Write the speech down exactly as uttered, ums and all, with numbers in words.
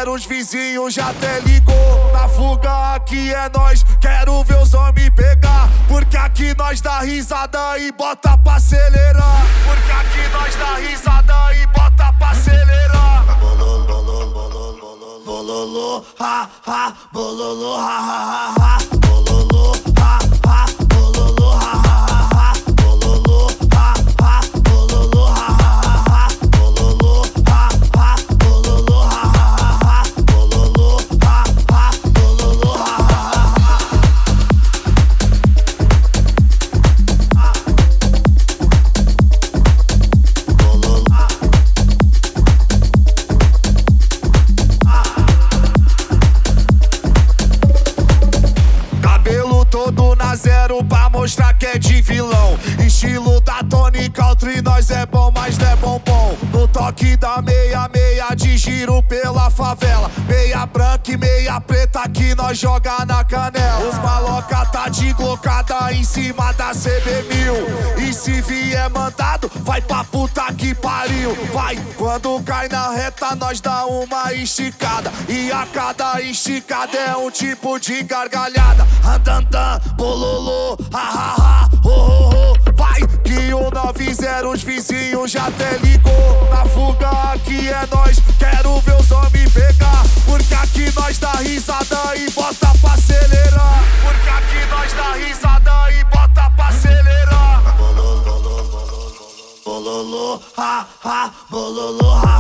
zero os vizinhos já até ligou. Na fuga aqui é nós, quero ver os homens pegar. Porque aqui nós dá risada e bota pra acelerar. Porque aqui nós dá risada e bota pra acelerar. Bololô, bololô, bololô, bololô, ha, ha, bololô, ha, ha, ha, ha. Bololô, ha, ha, bololô, ha, ha, ha, ha. Bololô, ha, ha, bololô, ha, ha, ha, ha. Bololô, ha, ha, bololô, ha, ha, ha, ha. Bololô, ha, ha, bololô, ha, ha, ha, ha. Cabelo todo na zero pra mostrar que é de vilão. Estilo da Tony Country, nós é bom, mas não é bombom. No toque da meia, meia de giro pela favela. Meia branca e meia preta que nós joga na canela. Os maloca tá de glocada em cima da C B mil. E se vier mandado, vai pra puta que pariu. Vai, quando cai na reta, nós dá uma esticada. E a cada esticada é um tipo de gargalhada. Andandan, bololô, ha ha ha, ho ho ho. Vai, que o nove zero os vizinhos já até ligou. Na fuga aqui é nós, quero ver os homens pegar. Porque aqui nós dá risada e bota pra acelerar. Porque aqui nós dá risada e bota pra acelerar. Bololô, bololô, bololô, ha ha, bololô, ha.